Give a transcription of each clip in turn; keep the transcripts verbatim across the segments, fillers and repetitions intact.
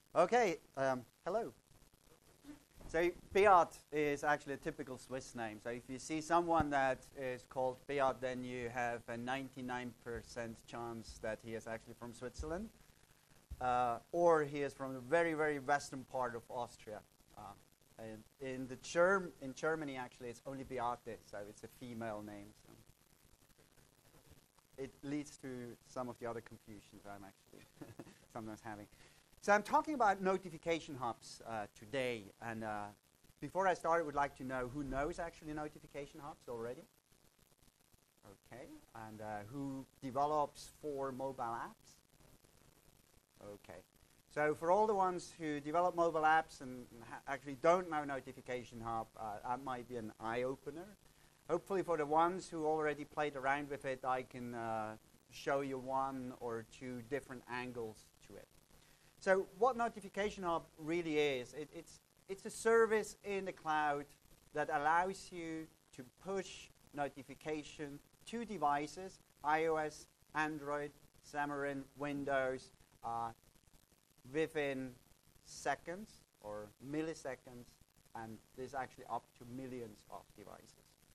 Okay, um, hello. So Beat is actually a typical Swiss name. So if you see someone that is called Beat, then you have a ninety-nine percent chance that he is actually from Switzerland, uh, or he is from the very, very western part of Austria. Uh, and in the Germ in Germany, actually, it's only Beate, so it's a female name. So it leads to some of the other confusions I'm actually sometimes having. So I'm talking about notification hubs uh, today, and uh, before I start, I would like to know who knows actually notification hubs already? Okay, and uh, who develops for mobile apps? Okay, so for all the ones who develop mobile apps and ha actually don't know notification hub, uh, that might be an eye-opener. Hopefully for the ones who already played around with it, I can uh, show you one or two different angles to it. So what Notification Hub really is, it, it's, it's a service in the cloud that allows you to push notification to devices, iOS, Android, Xamarin, Windows, uh, within seconds or milliseconds, and there's actually up to millions of devices.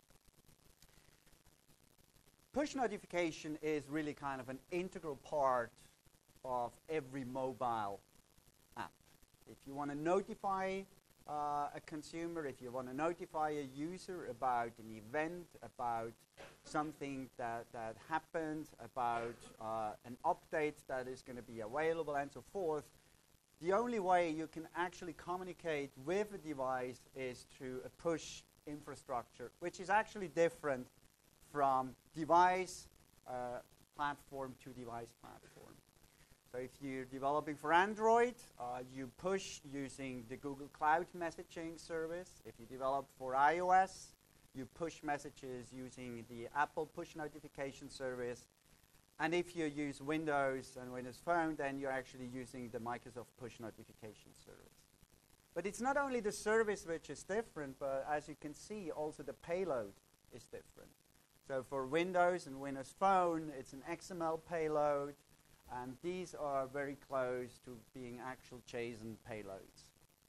Push notification is really kind of an integral part of every mobile app. If you want to notify uh, a consumer, if you want to notify a user about an event, about something that, that happened, about uh, an update that is going to be available and so forth, the only way you can actually communicate with a device is through a push infrastructure, which is actually different from device uh, platform to device platform. So if you're developing for Android, uh, you push using the Google Cloud messaging service. If you develop for iOS, you push messages using the Apple push notification service. And if you use Windows and Windows Phone, then you're actually using the Microsoft push notification service. But it's not only the service which is different, but as you can see, also the payload is different. So for Windows and Windows Phone, it's an X M L payload. And these are very close to being actual JSON payloads.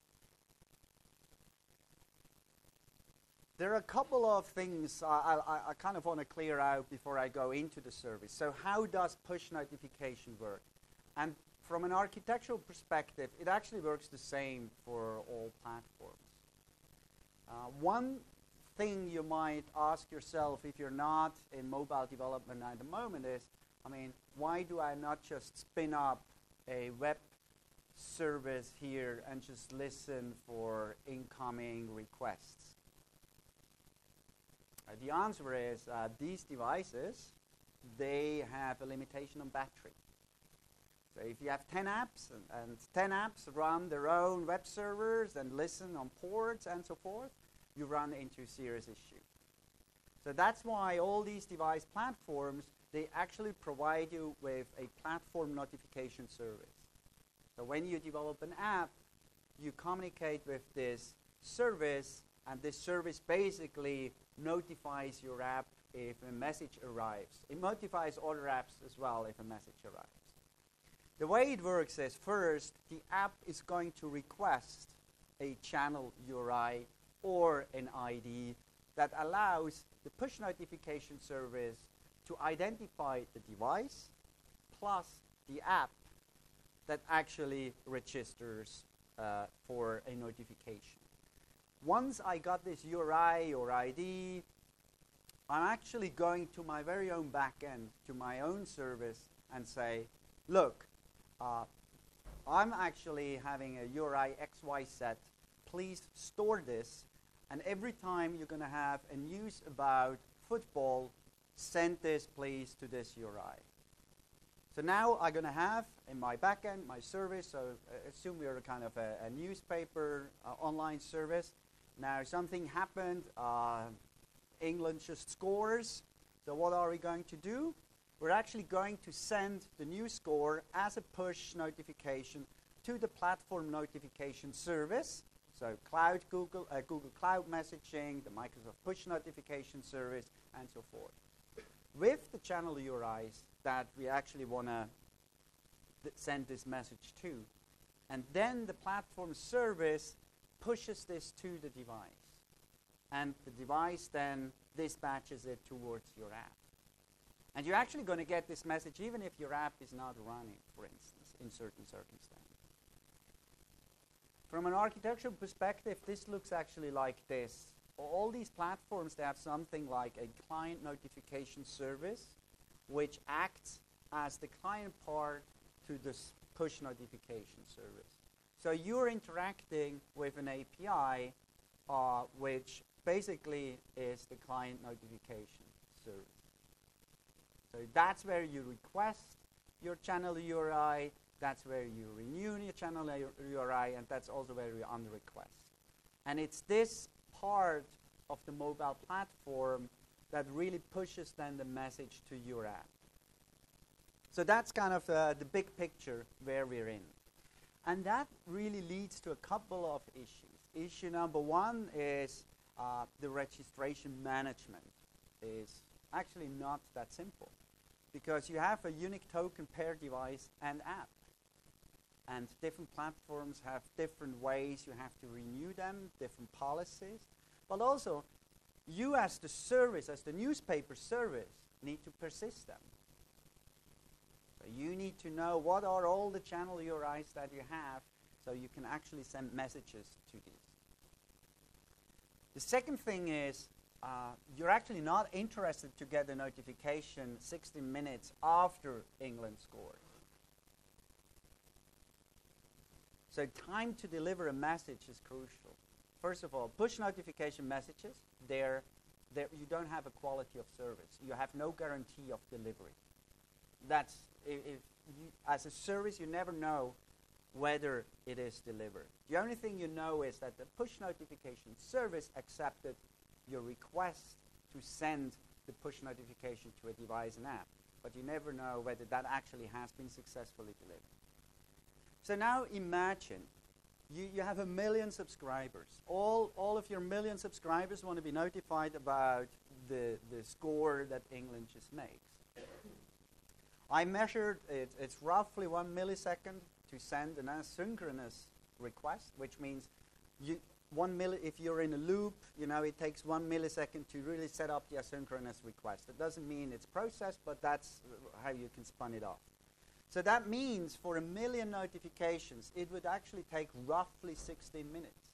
There are a couple of things uh, I, I, I kind of want to clear out before I go into the service. So how does push notification work? And from an architectural perspective, it actually works the same for all platforms. Uh, one thing you might ask yourself if you're not in mobile development at the moment is, I mean, why do I not just spin up a web service here and just listen for incoming requests? Uh, the answer is uh, these devices, they have a limitation on battery. So if you have ten apps and, and ten apps run their own web servers and listen on ports and so forth, you run into a serious issue. So that's why all these device platforms, they actually provide you with a platform notification service. So when you develop an app, you communicate with this service, and this service basically notifies your app if a message arrives. It notifies other apps as well if a message arrives. The way it works is, first, the app is going to request a channel U R I or an I D that allows the push notification service to identify the device plus the app that actually registers uh, for a notification. Once I got this U R I or I D, I'm actually going to my very own backend, to my own service, and say, look, uh, I'm actually having a U R I X Y set. Please store this, and every time you're going to have a news about football, send this, please, to this U R I. So now I'm going to have in my backend, my service, so uh, assume we're kind of a, a newspaper uh, online service. Now something happened, uh, England just scores. So what are we going to do? We're actually going to send the new score as a push notification to the platform notification service. So Cloud Google, uh, Google Cloud Messaging, the Microsoft Push Notification Service, and so forth. With the channel U R Is that we actually want to send this message to, And then the platform service pushes this to the device. And the device then dispatches it towards your app. And you're actually going to get this message even if your app is not running, for instance, in certain circumstances. From an architectural perspective, this looks actually like this. All these platforms, they have something like a client notification service, which acts as the client part to this push notification service. So you're interacting with an A P I, uh, which basically is the client notification service. So that's where you request your channel U R I, that's where you renew your channel U R I, and that's also where you on request. And it's this part of the mobile platform that really pushes then the message to your app. So that's kind of uh, the big picture where we're in. And that really leads to a couple of issues. Issue number one is uh, the registration management is actually not that simple, because you have a unique token per device and app. And different platforms have different ways you have to renew them, different policies. But also, you as the service, as the newspaper service, need to persist them. So you need to know what are all the channel U R Is that you have so you can actually send messages to these. The second thing is uh, you're actually not interested to get a notification sixty minutes after England scores. So time to deliver a message is crucial. First of all, push notification messages, they're, they're, you don't have a quality of service. You have no guarantee of delivery. That's, if, if you, as a service, you never know whether it is delivered. The only thing you know is that the push notification service accepted your request to send the push notification to a device and app, but you never know whether that actually has been successfully delivered. So now imagine you, you have a million subscribers. All, all of your million subscribers want to be notified about the, the score that England just makes. I measured it, it's roughly one millisecond to send an asynchronous request, which means you, one milli if you're in a loop, you know, it takes one millisecond to really set up the asynchronous request. It doesn't mean it's processed, but that's how you can spun it off. So that means for a million notifications, it would actually take roughly sixteen minutes.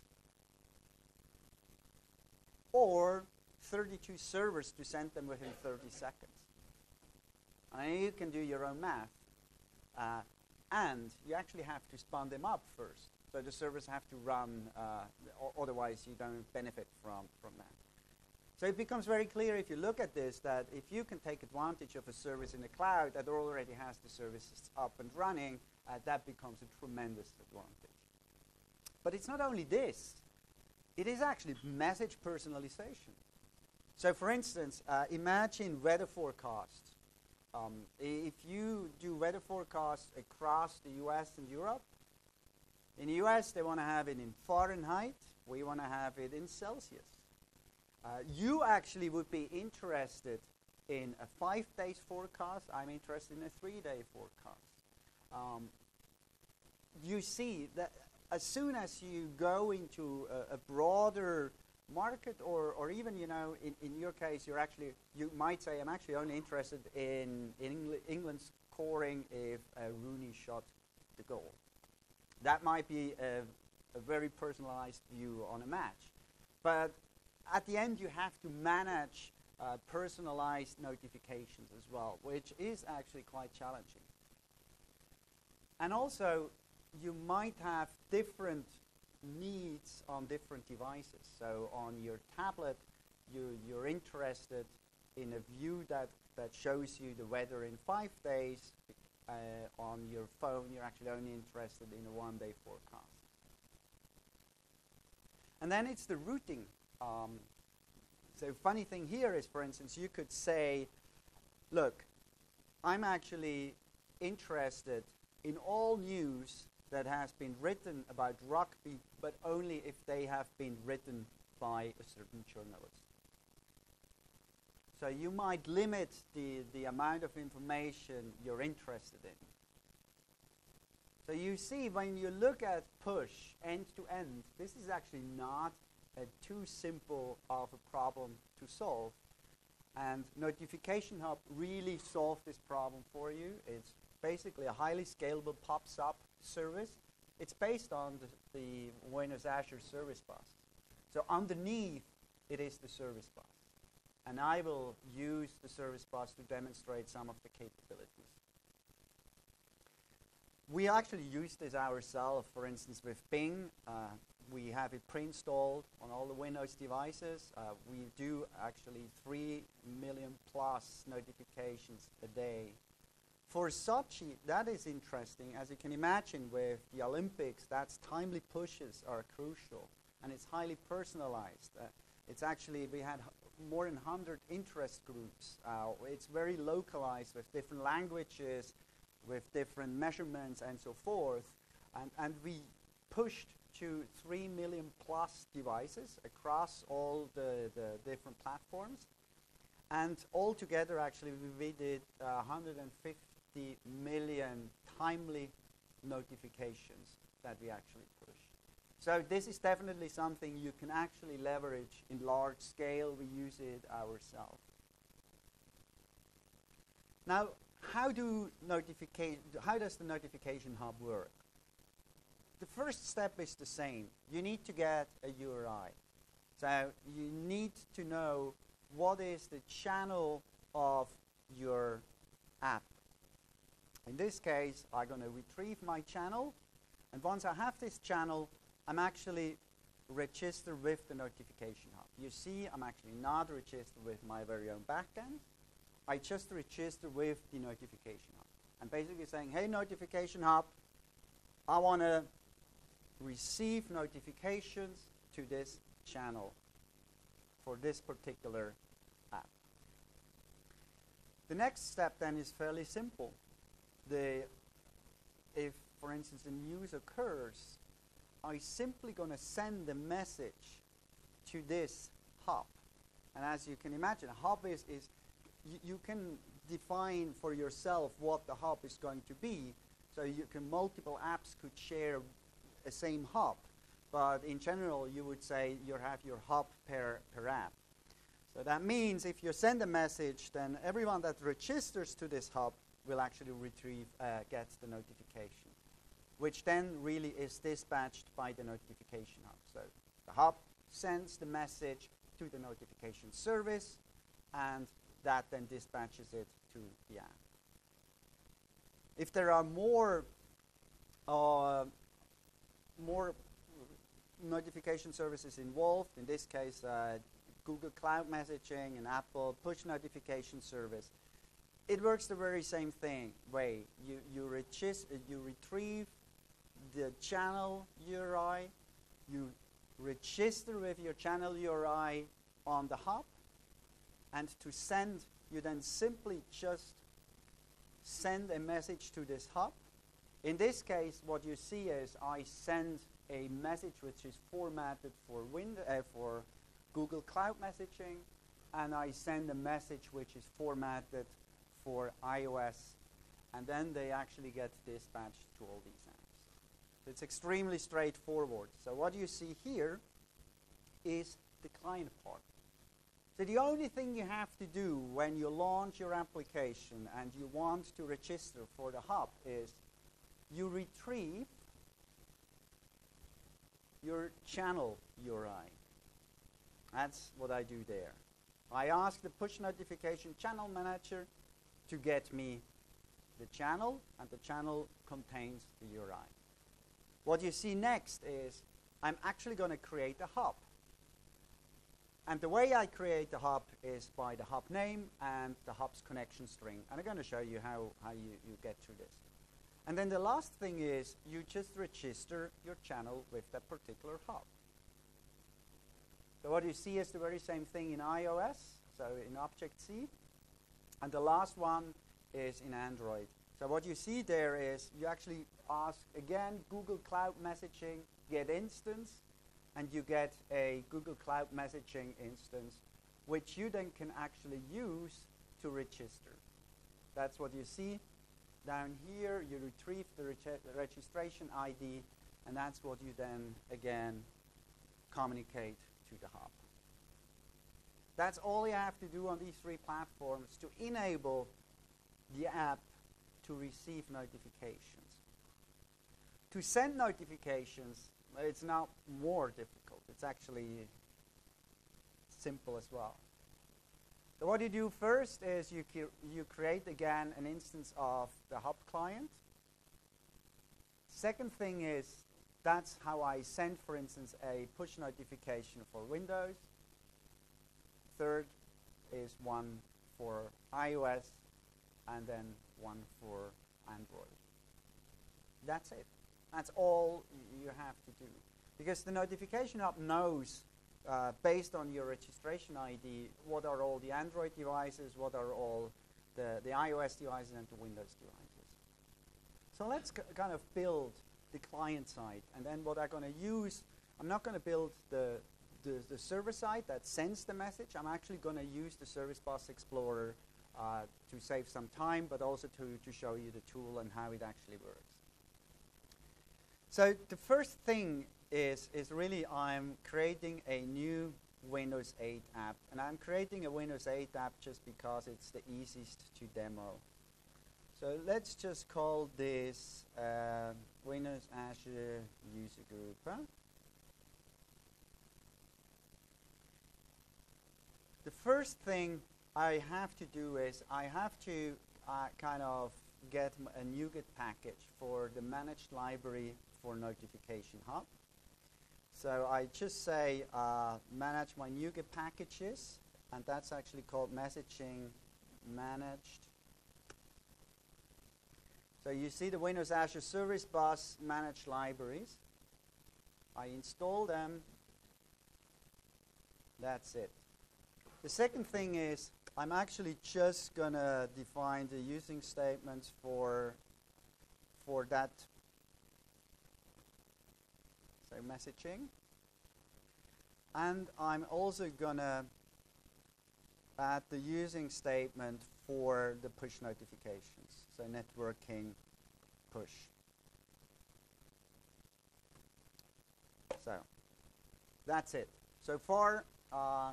Or thirty-two servers to send them within thirty seconds. I mean, you can do your own math. Uh, and you actually have to spun them up first. So the servers have to run, uh, otherwise you don't benefit from, from that. So it becomes very clear if you look at this that if you can take advantage of a service in the cloud that already has the services up and running, uh, that becomes a tremendous advantage. But it's not only this. It is actually message personalization. So for instance, uh, imagine weather forecasts. Um, if you do weather forecasts across the U S and Europe, in the U S they want to have it in Fahrenheit, we want to have it in Celsius. Uh, you actually would be interested in a five days forecast. I'm interested in a three day forecast. Um, you see that as soon as you go into a, a broader market, or, or even, you know, in, in your case, you're actually, you might say, I'm actually only interested in, in Engl England scoring if uh, Rooney shot the goal. That might be a, a very personalized view on a match. But at the end, you have to manage uh, personalized notifications as well, which is actually quite challenging. And also, you might have different needs on different devices. So on your tablet, you, you're interested in a view that, that shows you the weather in five days. Uh, on your phone, you're actually only interested in a one-day forecast. And then it's the routing. Um, so funny thing here is, for instance, you could say, look, I'm actually interested in all news that has been written about rugby, but only if they have been written by a certain journalist. So you might limit the, the amount of information you're interested in. So you see, when you look at push end to end, this is actually not a too simple of a problem to solve. And Notification Hub really solved this problem for you. It's basically a highly scalable pops up service. It's based on the, the Windows Azure Service Bus. So underneath, it is the Service Bus. And I will use the Service Bus to demonstrate some of the capabilities. We actually use this ourselves, for instance, with Bing. Uh, we have it pre-installed on all the Windows devices. Uh, we do actually three million plus notifications a day. For Sochi, that is interesting. As you can imagine, with the Olympics, that's timely pushes are crucial, and it's highly personalized. Uh, it's actually, we had more than one hundred interest groups. Uh, it's very localized with different languages, with different measurements and so forth. And, and we pushed to three million plus devices across all the, the different platforms. And altogether, actually, we, we did uh, one hundred fifty million timely notifications that we actually pushed. So this is definitely something you can actually leverage in large scale. We use it ourselves. Now, how do notification, how does the Notification Hub work? The first step is the same. You need to get a U R I. So you need to know what is the channel of your app. In this case, I'm going to retrieve my channel. And once I have this channel, I'm actually registered with the Notification Hub. You see, I'm actually not registered with my very own backend. I just register with the Notification Hub. I'm basically saying, hey, Notification Hub, I want to receive notifications to this channel for this particular app. The next step then is fairly simple. The, if, for instance, a news occurs, I'm simply going to send a message to this hub. And as you can imagine, a hub is, is you, you can define for yourself what the hub is going to be. So you can, multiple apps could share a same hub. But in general, you would say you have your hub per, per app. So that means if you send a message, then everyone that registers to this hub will actually retrieve, uh, get the notification, which then really is dispatched by the Notification Hub. So the hub sends the message to the notification service, and that then dispatches it to the app. If there are more, uh, more notification services involved, in this case, uh, Google Cloud Messaging and Apple Push Notification Service, it works the very same thing way. You, you, regist- you retrieve the channel U R I, you register with your channel U R I on the hub, and to send, you then simply just send a message to this hub. In this case, what you see is I send a message which is formatted for, Wind uh, for Google Cloud Messaging, and I send a message which is formatted for iOS, and then they actually get dispatched to all these apps. It's extremely straightforward. So what you see here is the client part. So the only thing you have to do when you launch your application and you want to register for the hub is you retrieve your channel U R I. That's what I do there. I ask the push notification channel manager to get me the channel, and the channel contains the U R I. What you see next is I'm actually going to create a hub. And the way I create the hub is by the hub name and the hub's connection string. And I'm going to show you how, how you, you get through this. And then the last thing is you just register your channel with that particular hub. So what you see is the very same thing in iOS, so in Object-C. And the last one is in Android. So what you see there is you actually ask, again, Google Cloud Messaging, get instance, and you get a Google Cloud Messaging instance, which you then can actually use to register. That's what you see. Down here, you retrieve the, reg the registration I D, and that's what you then, again, communicate to the hub. That's all you have to do on these three platforms to enable the app to receive notifications. To send notifications, it's now more difficult. It's actually simple as well. So what you do first is you, you create, again, an instance of the hub client. Second thing is, that's how I send, for instance, a push notification for Windows. Third is one for iOS, and then one for Android. That's it. That's all you have to do. Because the notification hub knows, uh, based on your registration I D, what are all the Android devices, what are all the, the iOS devices, and the Windows devices. So let's kind of build the client side. And then what I'm going to use, I'm not going to build the, the, the server side that sends the message. I'm actually going to use the Service Bus Explorer uh, to save some time, but also to, to show you the tool and how it actually works. So the first thing is, is really I'm creating a new Windows eight app. And I'm creating a Windows eight app just because it's the easiest to demo. So let's just call this uh, Windows Azure User Group. Huh? The first thing I have to do is I have to uh, kind of get a NuGet package for the managed library for Notification Hub. So I just say uh, manage my NuGet packages, and that's actually called messaging managed. So you see the Windows Azure Service Bus managed libraries. I install them. That's it. The second thing is I'm actually just going to define the using statements for, for that so messaging. And I'm also going to add the using statement for the push notifications. So networking push. So that's it. So far, uh,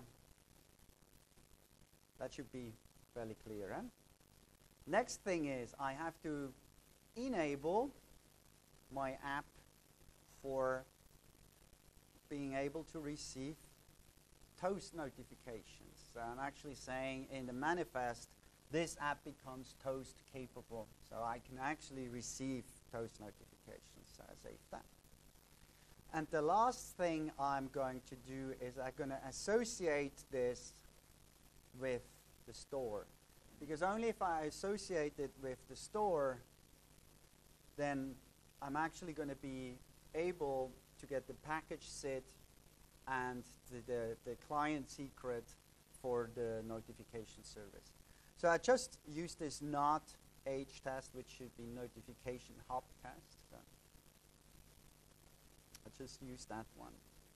that should be fairly clear. Huh? Next thing is I have to enable my app for being able to receive toast notifications. So I'm actually saying in the manifest, this app becomes toast capable. So I can actually receive toast notifications. So I save that. And the last thing I'm going to do is I'm going to associate this with the store. Because only if I associate it with the store, then I'm actually going to be able to get the package S I D and the, the, the client secret for the notification service. So I just use this not H test, which should be notification hub test. So I just use that one.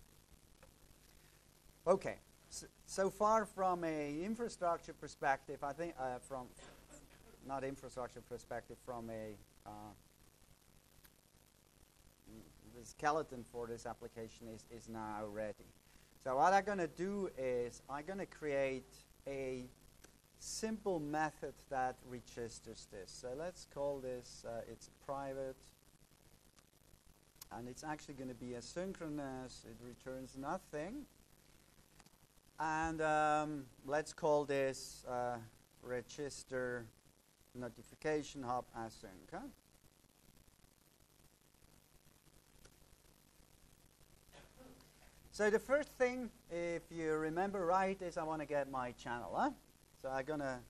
Okay. So, so far from a infrastructure perspective, I think uh, from not infrastructure perspective, from a uh, the skeleton for this application is, is now ready. So what I'm going to do is I'm going to create a simple method that registers this. So let's call this, uh, it's private, and it's actually going to be asynchronous. It returns nothing. And um, let's call this uh, register notification hub async. Huh? So the first thing, if you remember right, is I want to get my channel. Huh? So I'm going to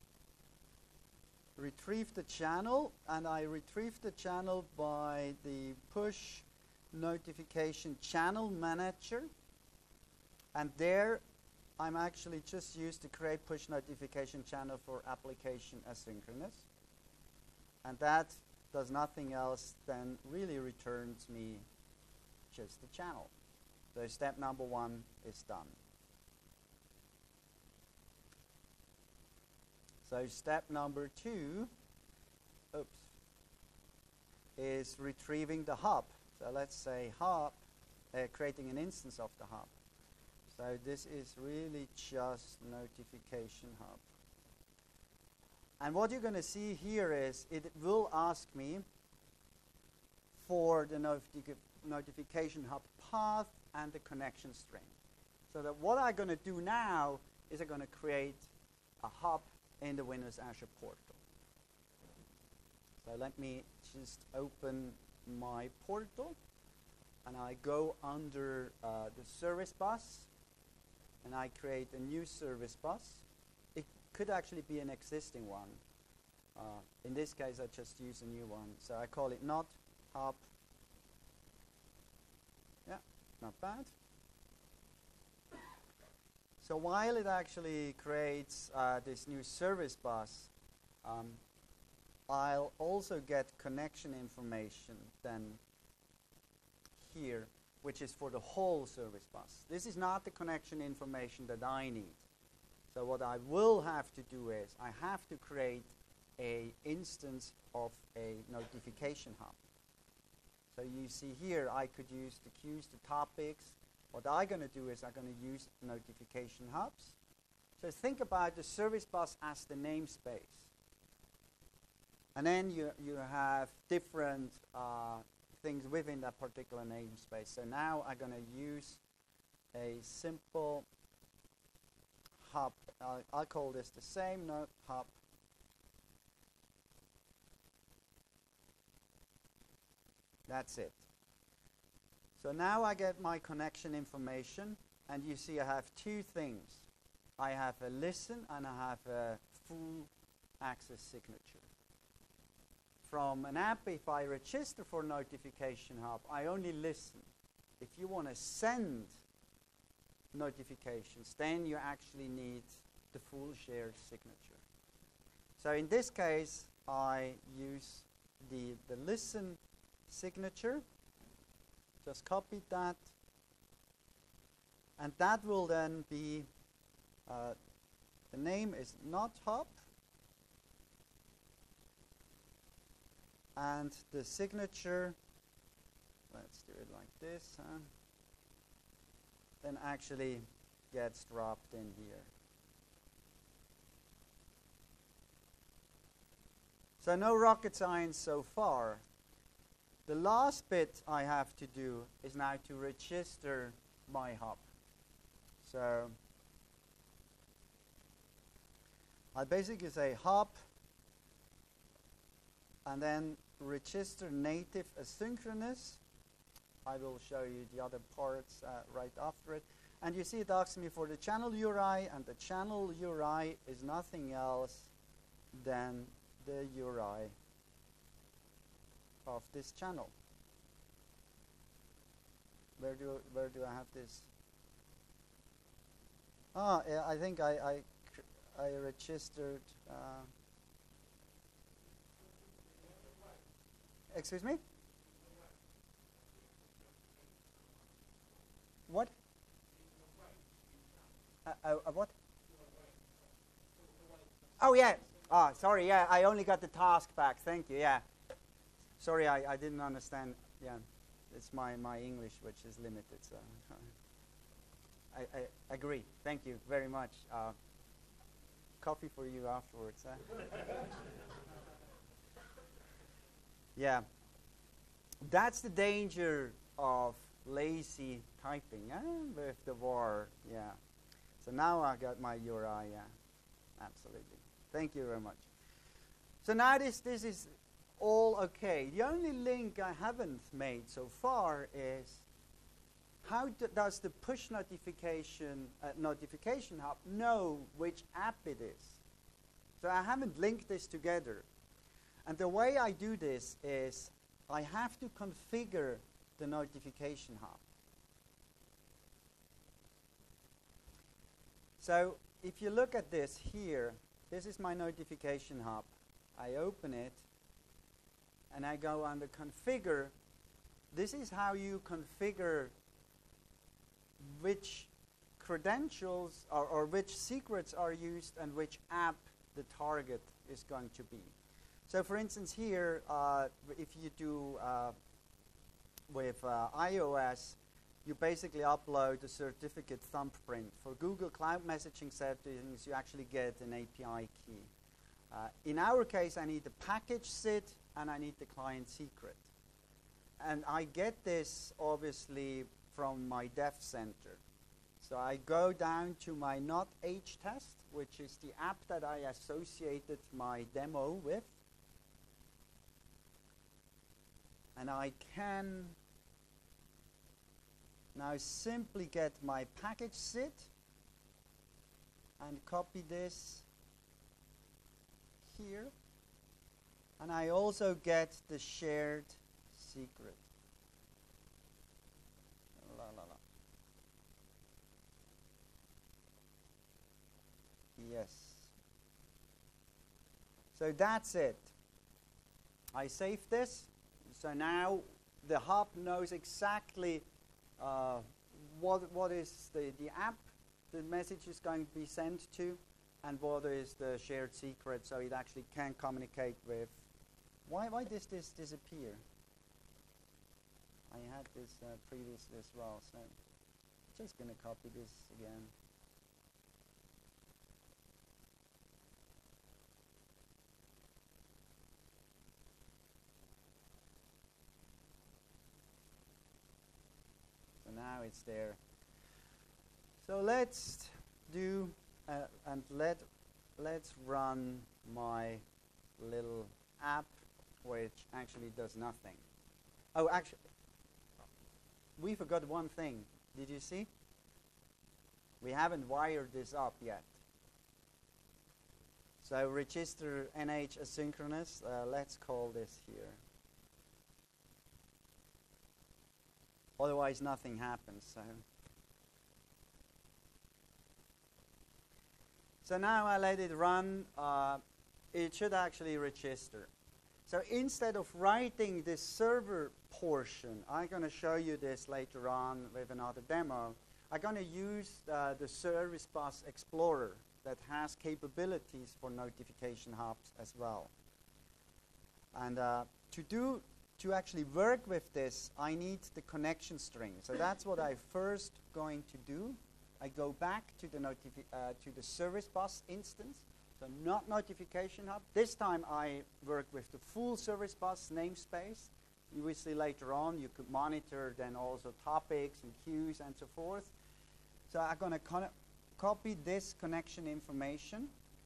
retrieve the channel, and I retrieve the channel by the push notification channel manager. And there, I'm actually just used to create push notification channel for application asynchronous. And that does nothing else than really returns me just the channel. So step number one is done. So step number two oops, is retrieving the hub. So let's say hub, uh, creating an instance of the hub. So this is really just notification hub. And what you're going to see here is it will ask me for the notific notification hub path and the connection string. So that what I'm going to do now is I'm going to create a hub in the Windows Azure portal. So let me just open my portal, and I go under uh, the service bus, and I create a new service bus. It could actually be an existing one. Uh, in this case, I just use a new one. So I call it not hub. Yeah, not bad. So while it actually creates uh, this new service bus, um, I'll also get connection information then here, which is for the whole service bus. This is not the connection information that I need. So what I will have to do is I have to create a instance of a notification hub. So you see here I could use the queues, the topics. What I'm going to do is I'm going to use notification hubs. So think about the service bus as the namespace. And then you, you have different uh, things within that particular namespace. So now I'm going to use a simple hub. I'll, I'll call this the same node hub. That's it. So now I get my connection information, and you see I have two things. I have a listen and I have a full access signature. From an app, if I register for Notification Hub, I only listen. If you want to send notifications, then you actually need the full shared signature. So in this case, I use the, the listen signature. Just copied that. And that will then be, uh, the name is not hub. And the signature, let's do it like this, huh? Then actually gets dropped in here. So no rocket science so far. The last bit I have to do is now to register my hub. So I basically say hub and then register native asynchronous. I will show you the other parts uh, right after it. And you see it asks me for the channel U R I, and the channel U R I is nothing else than the U R I of this channel. Where do where do I have this? Ah, yeah, I think I I, I registered. Uh, excuse me. What? Uh, uh, uh, what? Oh yeah. Ah, sorry. Yeah, I only got the task back. Thank you. Yeah. Sorry, I, I didn't understand. Yeah, it's my, my English which is limited. So I, I agree. Thank you very much. Uh, coffee for you afterwards. Huh? Yeah, that's the danger of lazy typing, eh? With the war. Yeah. So now I got my U R I. Yeah, absolutely. Thank you very much. So now this this is all okay. The only link I haven't made so far is how do, does the push notification uh, notification hub know which app it is? So I haven't linked this together. And the way I do this is I have to configure the notification hub. So if you look at this here, this is my notification hub. I open it and I go under configure. This is how you configure which credentials or, or which secrets are used and which app the target is going to be. So for instance here, uh, if you do uh, with uh, iOS, you basically upload a certificate thumbprint. For Google Cloud Messaging settings, you actually get an A P I key. Uh, in our case, I need the package S I D and I need the client secret. And I get this, obviously, from my dev center. So I go down to my not H test, which is the app that I associated my demo with. And I can now simply get my package S I D and copy this here. And I also get the shared secret. La, la, la. Yes. So that's it. I save this. So now the hub knows exactly uh, what, what is the, the app the message is going to be sent to and what is the shared secret, so it actually can communicate with. Why, why does this disappear? I had this uh, previously as well, so I'm just going to copy this again. So now it's there. So let's do, uh, and let, let's run my little app, which actually does nothing. Oh, actually, we forgot one thing. Did you see? We haven't wired this up yet. So register N H asynchronous. Uh, let's call this here. Otherwise, nothing happens. So, so now I let it run. Uh, it should actually register. So instead of writing this server portion, I'm going to show you this later on with another demo. I'm going to use uh, the Service Bus Explorer that has capabilities for notification hubs as well. And uh, to do, to actually work with this, I need the connection string. So that's what I'm first going to do. I go back to the, notifi uh, to the Service Bus instance. So not notification hub. This time I work with the full Service Bus namespace. You will see later on you could monitor then also topics and queues and so forth. So I'm going to copy this connection information,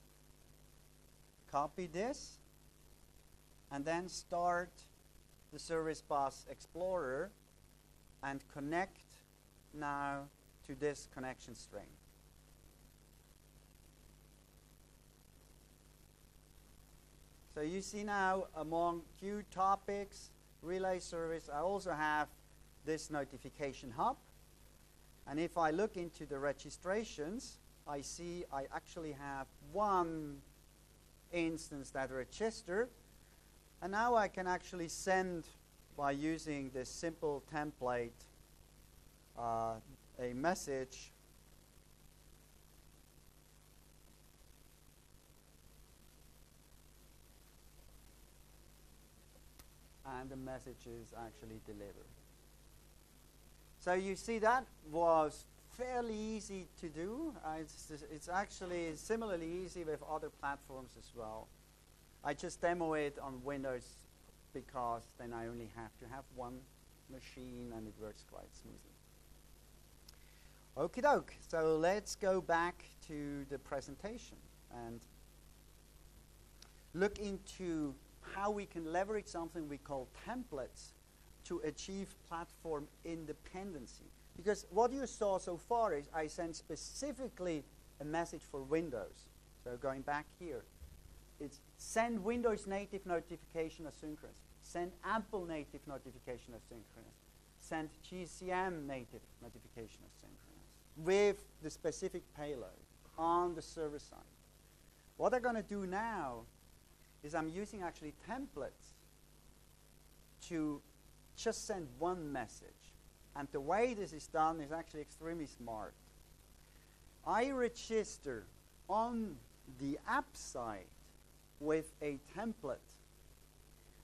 copy this, and then start the Service Bus Explorer and connect now to this connection string. So you see now among queue topics, relay service, I also have this notification hub. And if I look into the registrations, I see I actually have one instance that registered. And now I can actually send, by using this simple template, uh, a message and the message is actually delivered. So you see that was fairly easy to do. Uh, it's, it's actually similarly easy with other platforms as well. I just demo it on Windows because then I only have to have one machine and it works quite smoothly. Okie doke, so let's go back to the presentation and look into how we can leverage something we call templates to achieve platform independency. Because what you saw so far is I sent specifically a message for Windows. So going back here, it's send Windows native notification asynchronous, send Apple native notification asynchronous, send G C M native notification asynchronous with the specific payload on the server side. What I'm going to do now is I'm using actually templates to just send one message. And the way this is done is actually extremely smart. I register on the app side with a template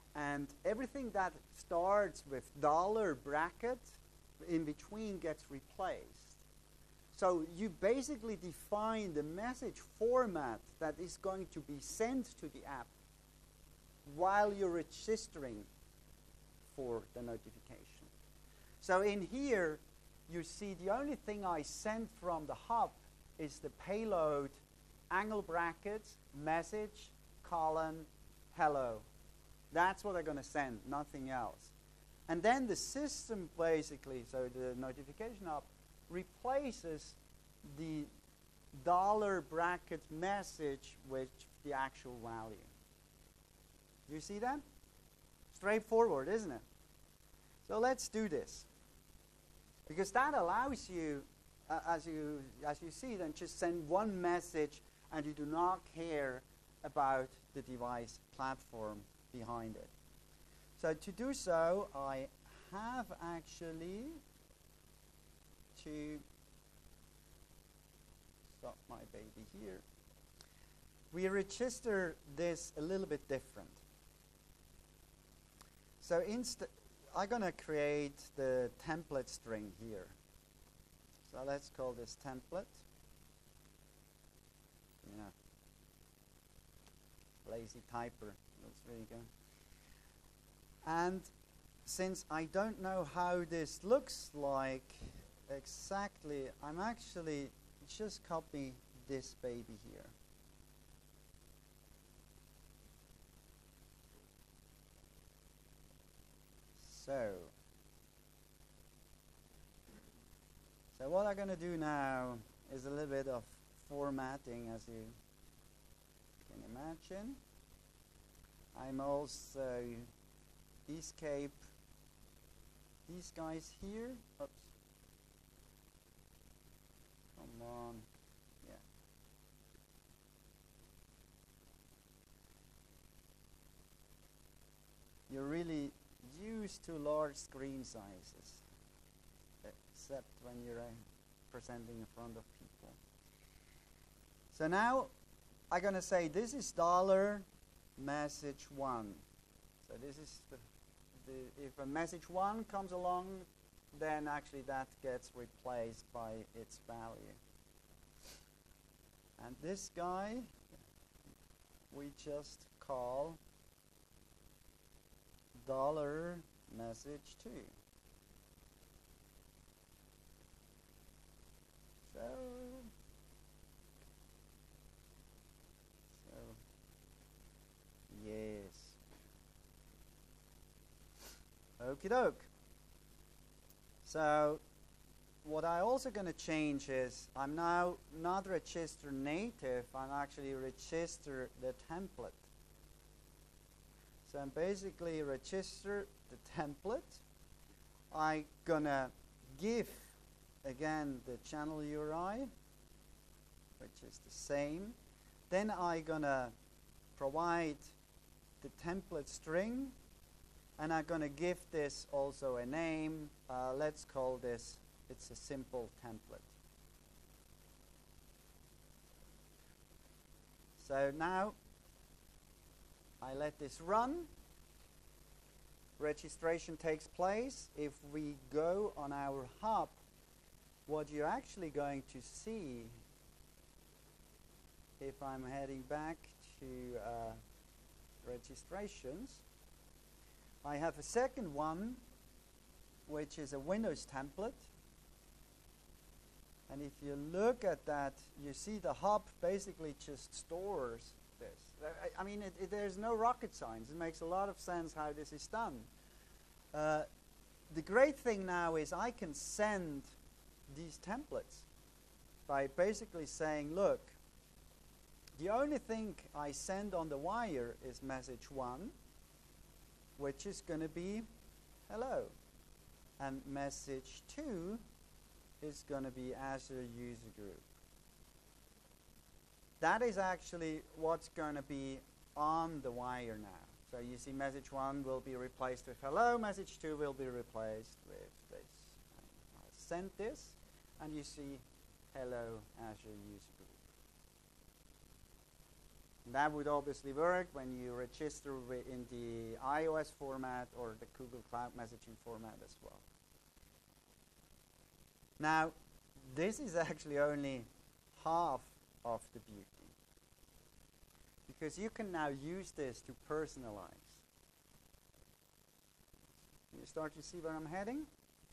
And everything that starts with dollar bracket in between gets replaced. So you basically define the message format that is going to be sent to the app while you're registering for the notification. So in here, you see the only thing I send from the hub is the payload angle brackets, message, colon, hello. That's what I'm going to send, nothing else. And then the system basically, so the notification app, replaces the dollar bracket message with the actual value. Do you see that? Straightforward, isn't it? So let's do this. Because that allows you, uh, as you as you see, then just send one message and you do not care about the device platform behind it. So to do so, I have actually to stop my baby here. We register this a little bit different. So inst I'm going to create the template string here. So let's call this template. Yeah. Lazy typer. That's really good. And since I don't know how this looks like exactly, I'm actually just copy this baby here. So, so what I'm going to do now is a little bit of formatting, as you can imagine. I'm also escape these guys here. Oops. Come on. Yeah. You're really used to large screen sizes, except when you're uh, presenting in front of people. So now I'm going to say this is dollar message one. So this is the, the if a message one comes along, then actually that gets replaced by its value. And this guy we just call dollar message two. So, so yes. Okie doke. So what I also going to change is I'm now not register native, I'm actually register the template. So I'm basically register the template. I'm gonna give again the channel U R I, which is the same. Then I'm gonna provide the template string, and I'm gonna give this also a name. Uh, let's call this, it's a simple template. So now I let this run. Registration takes place. If we go on our hub, what you're actually going to see, if I'm heading back to uh, registrations, I have a second one, which is a Windows template. And if you look at that, you see the hub basically just stores this. I, I mean, it, it, there's no rocket science. It makes a lot of sense how this is done. Uh, the great thing now is I can send these templates by basically saying, look, the only thing I send on the wire is message one, which is going to be hello. And message two is going to be Azure User Group. That is actually what's going to be on the wire now. So you see message one will be replaced with hello, message two will be replaced with this. I sent this, and you see hello Azure User Group. That would obviously work when you register in the iOS format or the Google Cloud Messaging format as well. Now, this is actually only half of the beauty, because you can now use this to personalize. You start to see where I'm heading?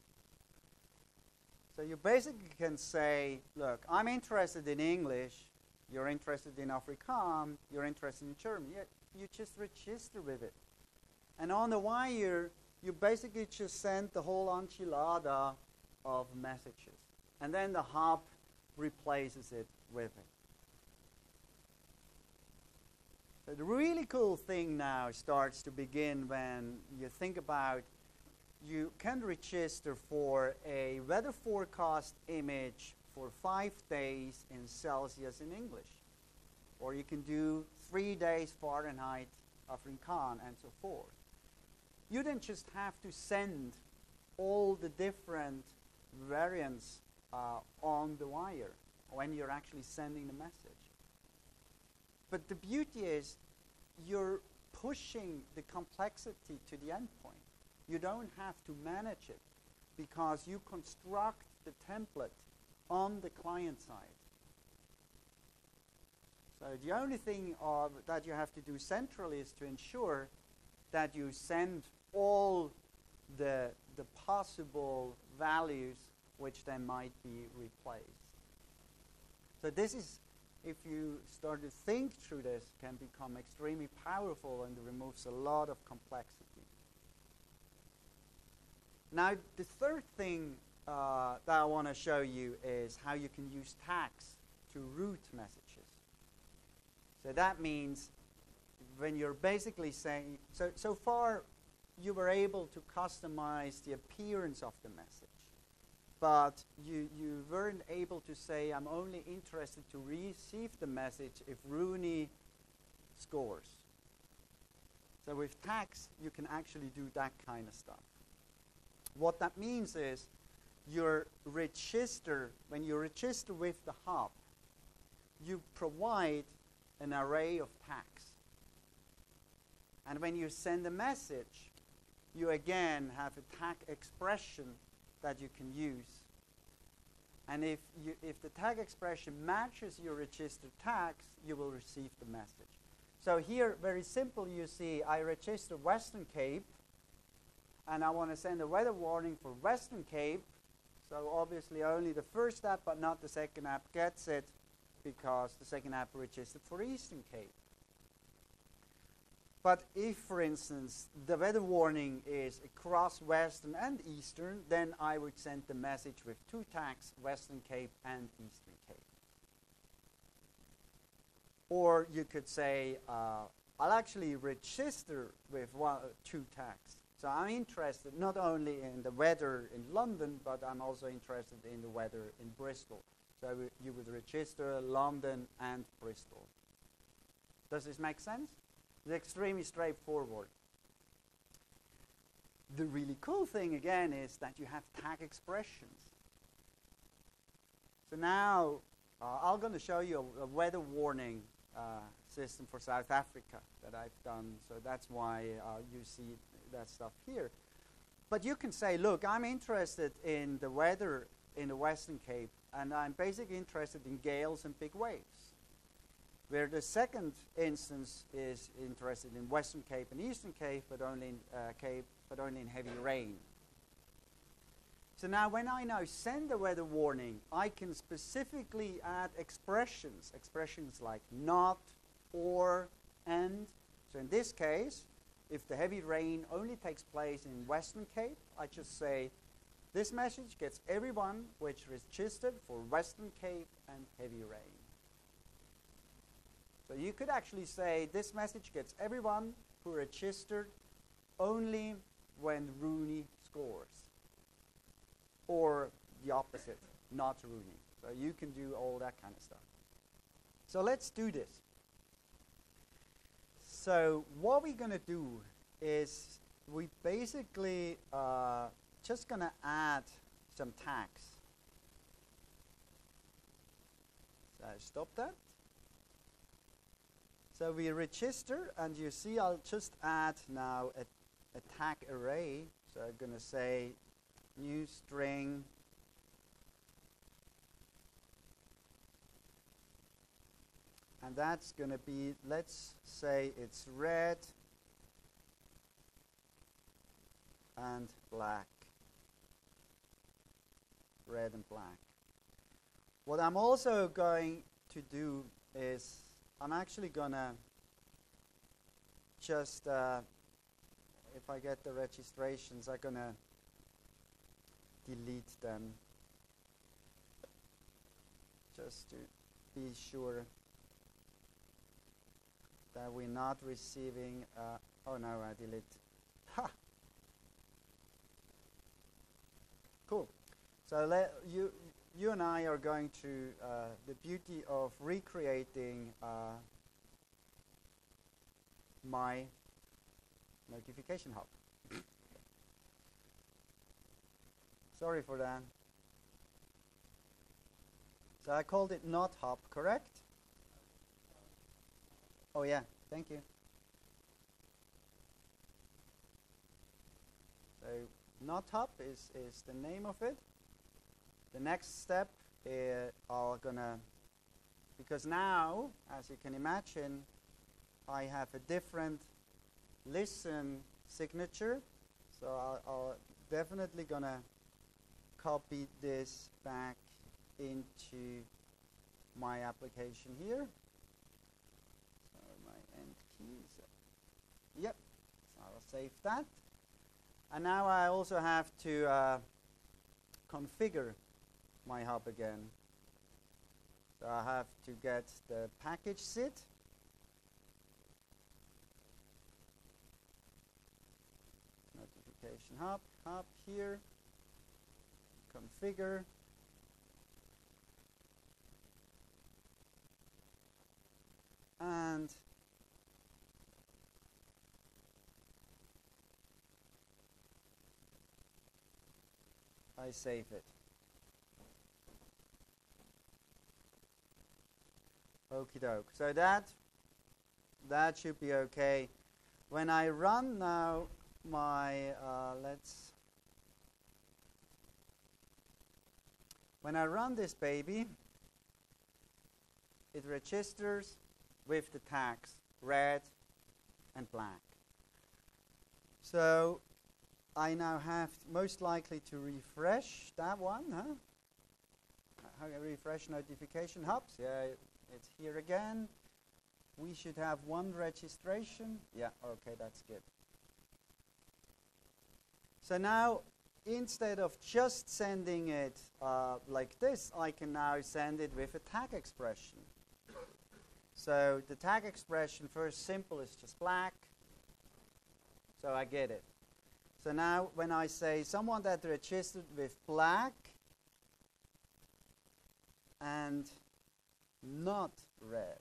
So you basically can say, look, I'm interested in English, you're interested in Afrikaans, you're interested in German. You, you just register with it. And on the wire, you basically just send the whole enchilada of messages. And then the hub replaces it with it. So the really cool thing now starts to begin when you think about you can register for a weather forecast image for five days in Celsius in English. Or you can do three days Fahrenheit, Afrikaans, and so forth. You then just have to send all the different variants uh, on the wire when you're actually sending the message. But the beauty is you're pushing the complexity to the endpoint. You don't have to manage it because you construct the template on the client side. So the only thing uh, that you have to do centrally is to ensure that you send all the, the possible values which then might be replaced. So this is, if you start to think through this, can become extremely powerful and removes a lot of complexity. Now, the third thing uh, that I want to show you is how you can use tags to route messages. So that means when you're basically saying, so, so far you were able to customize the appearance of the message, but you, you weren't able to say, I'm only interested to receive the message if Rooney scores. So with tags, you can actually do that kind of stuff. What that means is your register, when you register with the hub, you provide an array of tags. And when you send a message, you again have a tag expression that you can use. And if, you, if the tag expression matches your registered tags, you will receive the message. So here, very simple, you see I register Western Cape, and I want to send a weather warning for Western Cape. So obviously only the first app, but not the second app, gets it because the second app registered for Eastern Cape. But if, for instance, the weather warning is across Western and Eastern, then I would send the message with two tags, Western Cape and Eastern Cape. Or you could say, uh, I'll actually register with one, two tags. So I'm interested not only in the weather in London, but I'm also interested in the weather in Bristol. So you would register London and Bristol. Does this make sense? It's extremely straightforward. The really cool thing, again, is that you have tag expressions. So now uh, I'm going to show you a, a weather warning uh, system for South Africa that I've done. So that's why uh, you see that stuff here. But you can say, look, I'm interested in the weather in the Western Cape, and I'm basically interested in gales and big waves. Where the second instance is interested in Western Cape and Eastern Cape, but only in uh, Cape, but only in heavy rain. So now when I now send a weather warning, I can specifically add expressions, expressions like not, or, and. So in this case, if the heavy rain only takes place in Western Cape, I just say, this message gets everyone which registered for Western Cape and heavy rain. So you could actually say, this message gets everyone who registered only when Rooney scores. Or the opposite, not Rooney. So you can do all that kind of stuff. So let's do this. So what we're going to do is we basically uh, just going to add some tags. So stop that. So we register, and you see I'll just add now a, a tag array. So I'm going to say new string and that's going to be, let's say it's red and black. Red and black. What I'm also going to do is I'm actually going to just, uh, if I get the registrations, I'm going to delete them just to be sure that we're not receiving, uh, oh no, I delete. Ha! Cool. So let you, you and I are going to, uh, the beauty of recreating uh, my notification hub. Sorry for that. So I called it not hub, correct? Oh yeah, thank you. So not hub is, is the name of it. The next step is I'm gonna, because now, as you can imagine, I have a different listen signature. So I'll, I'll definitely gonna copy this back into my application here. So my end keys. Yep. So I'll save that. And now I also have to uh, configure my hub again. So I have to get the package sit. Notification hub, hub here, configure. And I save it. Okie doke. So that that should be okay. When I run now my uh, let's when I run this baby, it registers with the tags red and black. So I now have most likely to refresh that one, huh? How can I refresh notification hubs? Yeah, it's here again. We should have one registration. Yeah, okay, that's good. So now, instead of just sending it uh, like this, I can now send it with a tag expression. So the tag expression, first simple, is just black. So I get it. So now when I say someone that registered with black and not red,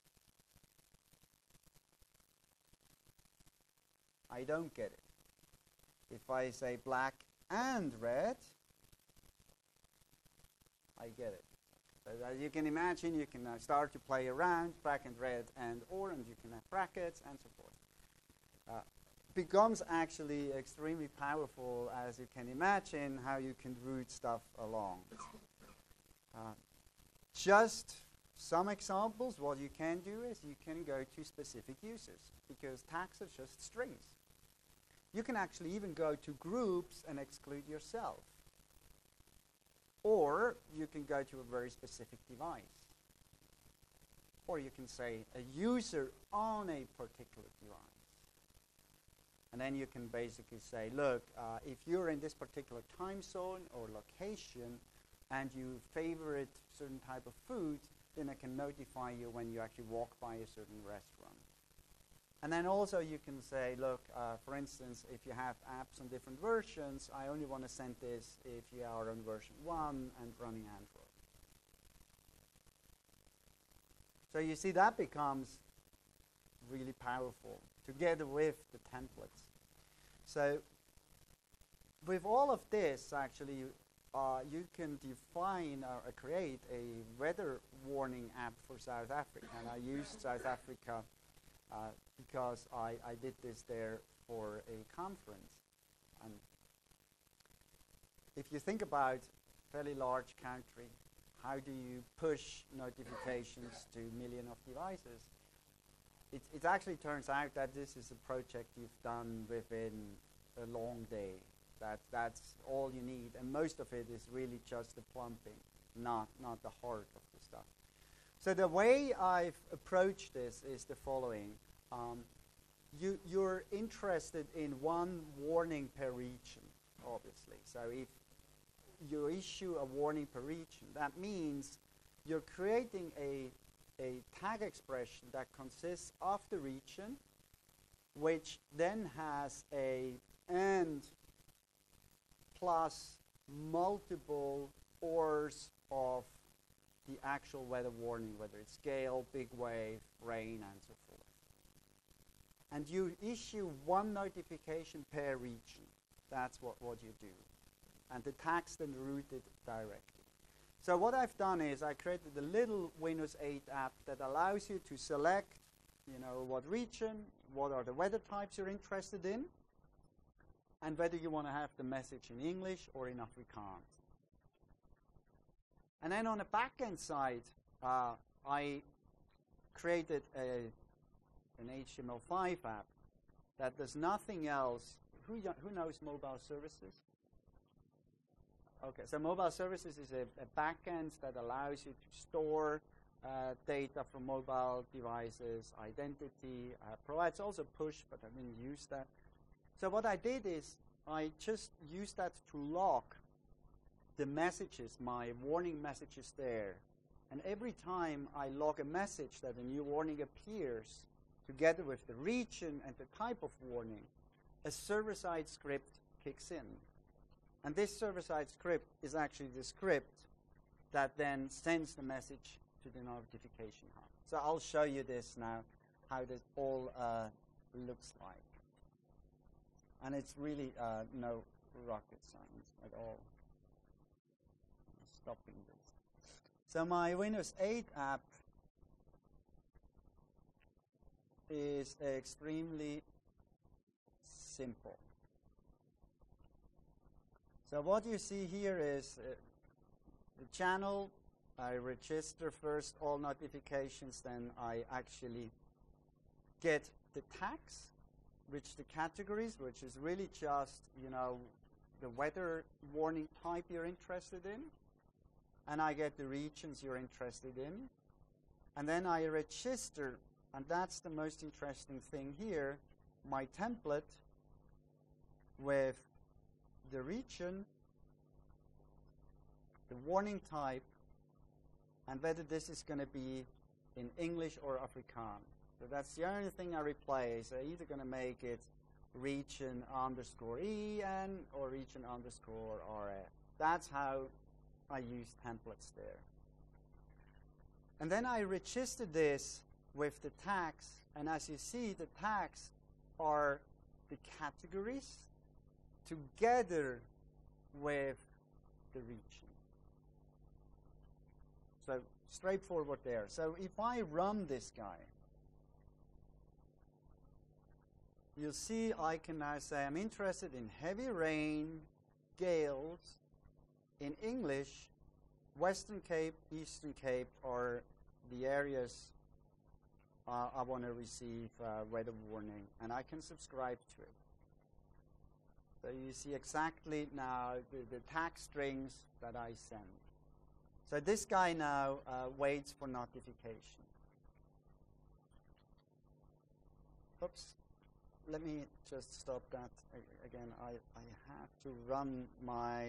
I don't get it. If I say black and red, I get it. So as you can imagine, you can now start to play around, black and red and orange, you can have brackets and so forth. Uh, becomes actually extremely powerful, as you can imagine, how you can route stuff along. Uh, just some examples, what you can do is you can go to specific uses, because tags are just strings. You can actually even go to groups and exclude yourself. Or you can go to a very specific device. Or you can say a user on a particular device. And then you can basically say, look, uh, if you're in this particular time zone or location and you favorite certain type of food, then I can notify you when you actually walk by a certain restaurant. And then also you can say, look, uh, for instance, if you have apps on different versions, I only want to send this if you are on version one and running Android. So you see that becomes really powerful together with the templates. So with all of this, actually, uh, you can define or uh, create a weather warning app for South Africa. And I used South Africa uh, because I, I did this there for a conference. And if you think about a fairly large country, how do you push notifications to millions of devices? It, it actually turns out that this is a project you've done within a long day. That, that's all you need, and most of it is really just the plumbing, not, not the heart of the stuff. So the way I've approached this is the following. Um, you, you're interested in one warning per region, obviously. So if you issue a warning per region, that means you're creating a, a tag expression that consists of the region, which then has a and plus multiple ors of the actual weather warning, whether it's gale, big wave, rain, and so forth. And you issue one notification per region. That's what, what you do. And the tag's then routed directly. So what I've done is I created a little Windows eight app that allows you to select, you know, what region, what are the weather types you're interested in, and whether you want to have the message in English or in Afrikaans. And then on the back-end side, uh, I created a, an H T M L five app that does nothing else. Who, who knows mobile services? Okay, so mobile services is a, a back-end that allows you to store uh, data from mobile devices, identity, uh, provides also push, but I didn't use that. So what I did is I just used that to log the messages, my warning messages there. And every time I log a message that a new warning appears, together with the region and the type of warning, a server-side script kicks in. And this server-side script is actually the script that then sends the message to the notification hub. So I'll show you this now, how this all uh, looks like. And it's really uh, no rocket science at all. I'm stopping this. So my Windows eight app is extremely simple. So what you see here is uh, the channel. I register first all notifications, then I actually get the tags, which the categories, which is really just, you know, the weather warning type you're interested in, and I get the regions you're interested in, and then I register, and that's the most interesting thing here, my template with the region, the warning type, and whether this is going to be in English or Afrikaans. So that's the only thing I replace. I'm either going to make it region underscore E N or region underscore R F. That's how I use templates there. And then I register this with the tags, and as you see, the tags are the categories together with the region. So straightforward there. So if I run this guy, you'll see I can now say I'm interested in heavy rain, gales, in English, Western Cape, Eastern Cape are the areas uh, I want to receive uh, weather warning, and I can subscribe to it. So you see exactly now the, the tag strings that I send. So this guy now uh, waits for notification. Oops. Let me just stop that again. I, I have to run my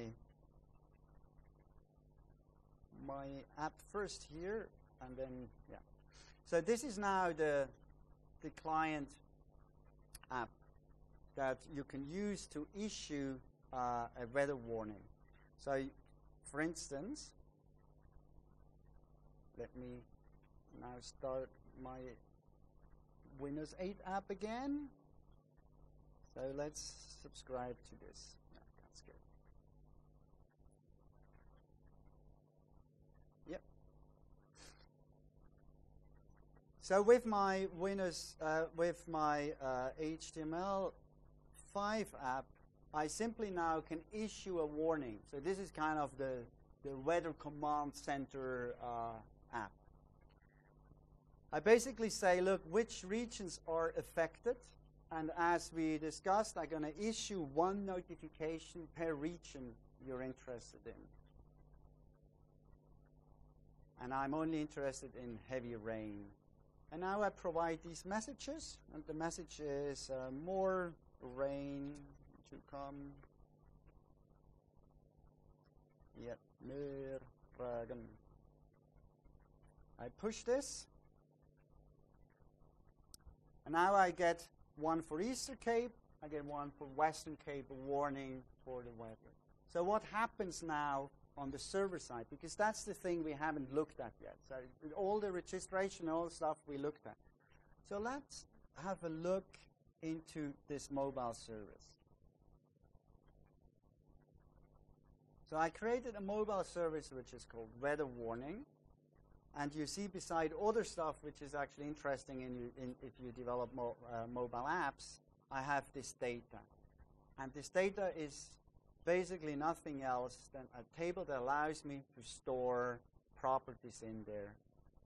my app first here, and then, yeah. So this is now the, the client app that you can use to issue uh, a weather warning. So, for instance, let me now start my Windows eight app again. So let's subscribe to this. Yeah, that's good. Yep. So with my Windows, uh, with my uh, H T M L five app, I simply now can issue a warning. So this is kind of the, the weather command center uh, app. I basically say, look, which regions are affected? And as we discussed, I'm going to issue one notification per region you're interested in. And I'm only interested in heavy rain. And now I provide these messages. And the message is uh, more rain to come. Yet mer regen. I push this. And now I get one for Eastern Cape, I get one for Western Cape, a warning for the weather. So what happens now on the server side? Because that's the thing we haven't looked at yet. So all the registration, all the stuff we looked at. So let's have a look into this mobile service. So I created a mobile service which is called Weather Warning. And you see beside other stuff which is actually interesting in you, in, if you develop mo uh, mobile apps, I have this data. And this data is basically nothing else than a table that allows me to store properties in there.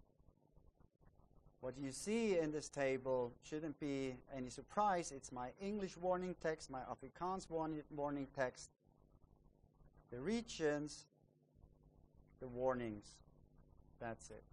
What you see in this table shouldn't be any surprise. It's my English warning text, my Afrikaans warning, warning text, the regions, the warnings. That's it.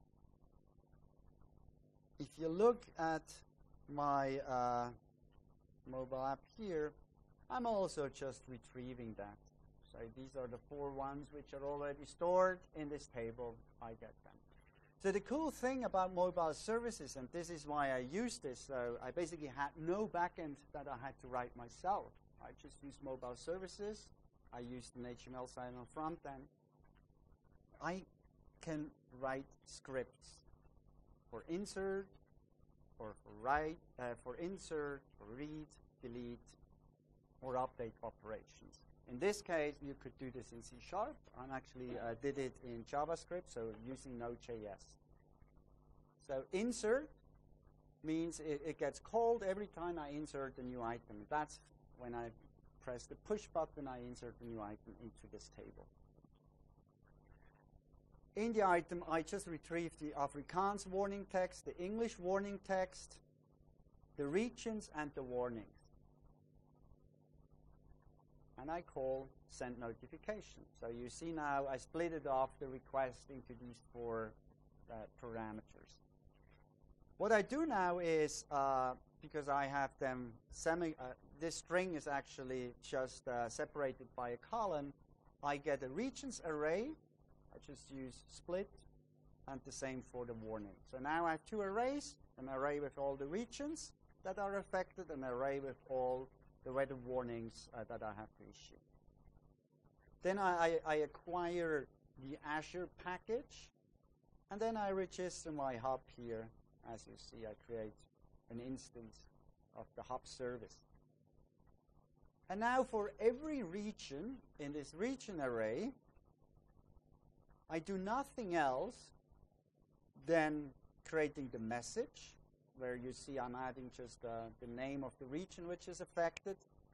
If you look at my uh, mobile app here, I'm also just retrieving that. So these are the four ones which are already stored in this table. I get them. So the cool thing about mobile services, and this is why I use this, so I basically had no backend that I had to write myself. I just used mobile services. I used an H T M L side on front end. I can write scripts for insert, or for write, uh, for insert, for read, delete, or update operations. In this case, you could do this in C sharp, and actually uh, did it in JavaScript, so using Node dot J S. So insert means it, it gets called every time I insert a new item. That's when I press the push button, I insert a new item into this table. In the item, I just retrieved the Afrikaans warning text, the English warning text, the regions, and the warnings. And I call send notification. So you see now I split it off the request into these four uh, parameters. What I do now is, uh, because I have them semi, uh, this string is actually just uh, separated by a colon, I get a regions array. I just use split, and the same for the warning. So now I have two arrays, an array with all the regions that are affected, an array with all the weather warnings uh, that I have to issue. Then I, I, I acquire the Azure package, and then I register my hub here. As you see, I create an instance of the hub service. And now for every region in this region array, I do nothing else than creating the message, where you see I'm adding just uh, the name of the region which is affected.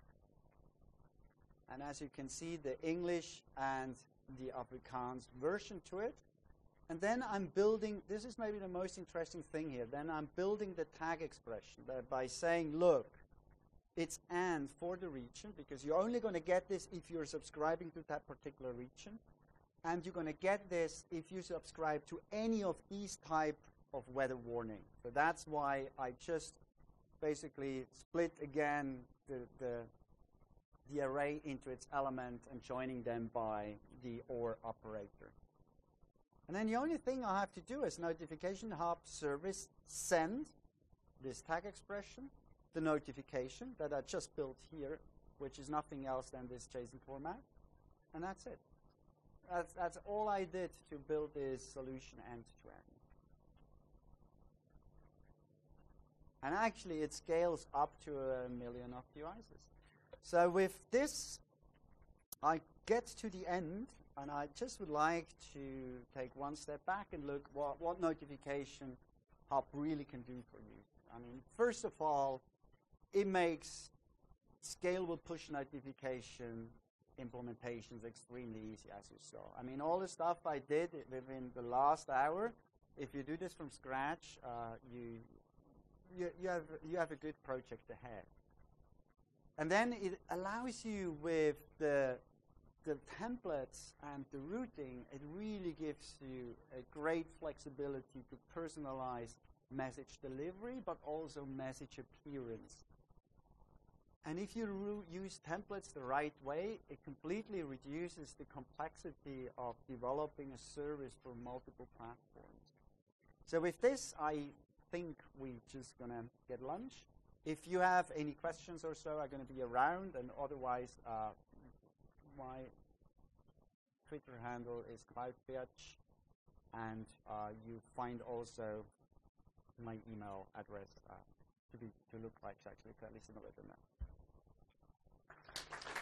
And as you can see, the English and the Afrikaans version to it. And then I'm building, this is maybe the most interesting thing here, then I'm building the tag expression by saying, look, it's and for the region, because you're only going to get this if you're subscribing to that particular region. And you're going to get this if you subscribe to any of these type of weather warning. So that's why I just basically split again the, the, the array into its element and joining them by the OR operator. And then the only thing I have to do is notification hub service send this tag expression, the notification that I just built here, which is nothing else than this JSON format, and that's it. That's, that's all I did to build this solution end to end. And actually, it scales up to a million of devices. So with this, I get to the end, and I just would like to take one step back and look what, what notification Hub really can do for you. I mean, first of all, it makes scalable push notification implementations extremely easy, as you saw. I mean, all the stuff I did within the last hour, if you do this from scratch, uh, you, you, you, have, you have a good project ahead. And then it allows you with the, the templates and the routing, it really gives you a great flexibility to personalize message delivery, but also message appearance. And if you use templates the right way, it completely reduces the complexity of developing a service for multiple platforms. So with this, I think we're just going to get lunch. If you have any questions or so, I'm going to be around, and otherwise, uh, my Twitter handle is CloudBitch, and uh, you find also my email address uh, to be to look like actually, at least in a little now.